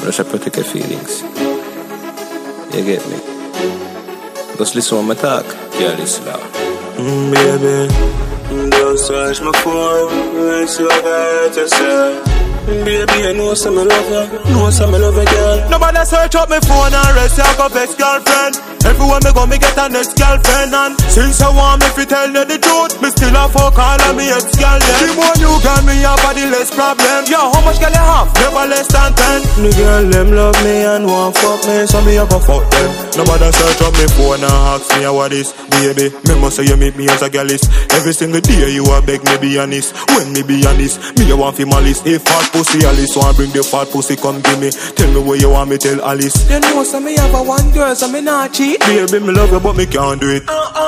Just protect your feelings. You get me? Just listen when I talk. Yeah, listen now. Baby, don't search my phone. It's your heart to say. Baby, I know some love you. Know some love you, girl. Nobody search up my phone and rest. I got best girlfriend. Everywhere me go, me get a next girlfriend. And since I want me to tell you the truth, me still a fuck all of me ex-girl. The more you got me, have the less problem. Yo, how much girl you have? Never less than 10. The girl them love me and want fuck me, so me a go fuck them. Nobody search up my phone and ask me how this. Baby, me must say you meet me as a girl is. Every single day you a beg me be honest. When me be honest, me a want fi malice. If fat pussy Alice want bring the fat pussy, come give me. Tell me where you want me tell Alice. You know so me have a one girl, so me not cheat. Baby, me love you but me can't do it.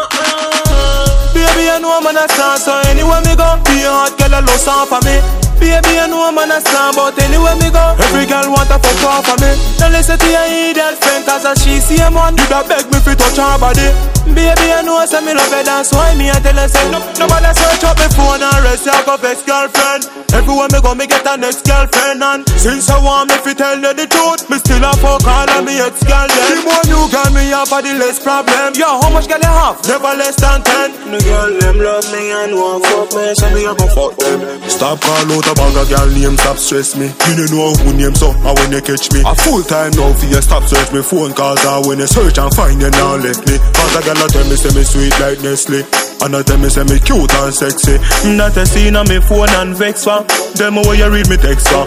Baby, I know I'm a star, so anywhere me go, be a hot girl a love song for me. Baby, I know I'm a star, but anywhere me go, every girl want a fuck off for me. Don't listen to your idiot friend, cause as she see him on, you da beg me fi touch her body. Baby, I know I say me love you, that's why me a tell her say nobody search up my phone and rest, I got best girlfriend. Everywhere me go, me get a next girlfriend. And since I want me fi tell you the truth, me still a fuck all of me ex-girl. The more you got me have, the less problem. Yo, how much girl you have? Never less than 10. The girl them love me and want fuck me, so me a go fuck them. Stop call out about a girl name, stop stress me. You don't know who name so, and when you catch me a full time now for you stop search me phone calls. And when you search and find you now left me. Cause a girl a tell me say me sweet like Nestle, and a tell me say me cute and sexy. Not a scene on me phone and vex for them where you read me text for.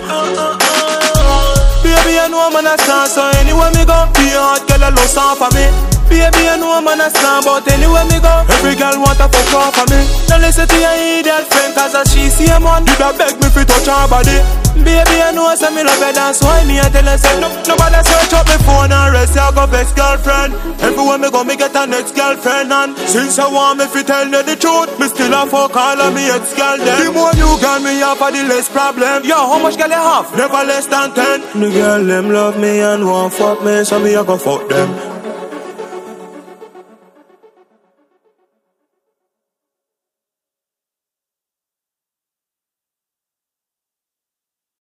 Baby, I know I'm a star, so anywhere me go, be a hot girl a love song for me. Baby, I know I'm a star, but anywhere me go, every girl want a fuck off for me. Don't listen to your idiot friend, cause as she see him on, you da beg me fi touch her body. Baby, I know I say me love you, that's why me a tell her say nobody search up my phone and rest, I got best girlfriend. Everywhere me go, me get a next girlfriend. And since I want me fi tell you the truth, me still a fuck all of me ex-girl them. The more you got me have, the less problem. Yo, how much girl you have? Never less than 10. The girl them love me and want fuck me, so me a go fuck them.